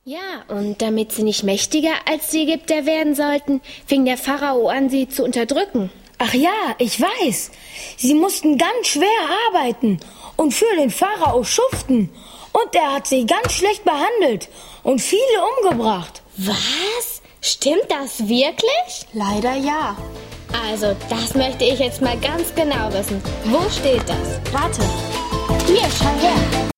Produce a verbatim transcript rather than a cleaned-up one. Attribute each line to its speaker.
Speaker 1: Ja, und damit sie nicht mächtiger als die Ägypter werden sollten, fing der Pharao an, sie zu unterdrücken.
Speaker 2: Ach ja, ich weiß. Sie mussten ganz schwer arbeiten und für den Pharao schuften. Und er hat sie ganz schlecht behandelt und viele umgebracht.
Speaker 1: Was? Stimmt das wirklich?
Speaker 3: Leider ja.
Speaker 1: Also, das möchte ich jetzt mal ganz genau wissen. Wo steht das?
Speaker 3: Warte.
Speaker 1: Hier, schau her.